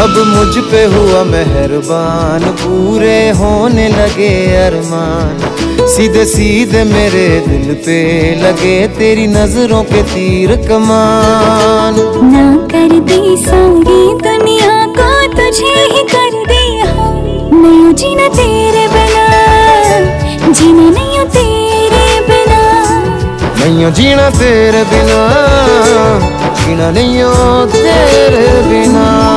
अब मुझ पे हुआ मेहरबान, पूरे होने लगे अरमान। सीधे सीधे मेरे दिल पे लगे तेरी नजरों के तीर कमान। ना कर दी सारी दुनिया को तुझे ही कर दिया, नहीं जीना तेरे बिना, जीना नहीं तेरे बिना, नहीं जीना तेरे बिना, जीना नहीं तेरे बिना।